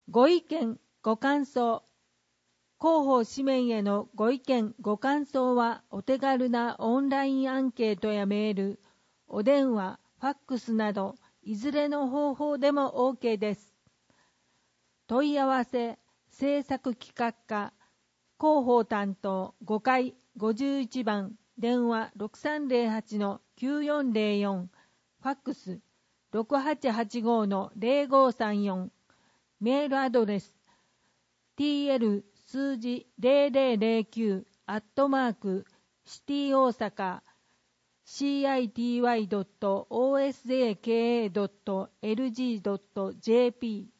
ご意見、ご感想。広報紙面へのご意見、ご感想はお手軽なオンラインアンケートやメール、お電話、ファックスなど、いずれの方法でも OK です。問い合わせ、制作企画課、広報担当5階51番、電話 6308-9404、ファックス 6885-0534、メールアドレス tl 数字0009@cityosaka city.osjka.lg.jp